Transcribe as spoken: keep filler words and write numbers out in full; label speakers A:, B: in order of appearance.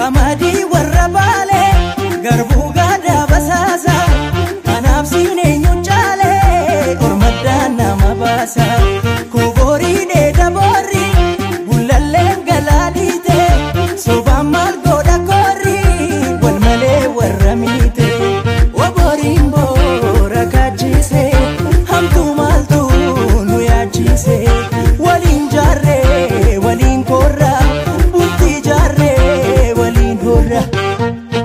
A: qamadii warra baalee garbuu gaadaa basaasa kanaaf siinee nyuuchaalee ormaddaa nama baasa.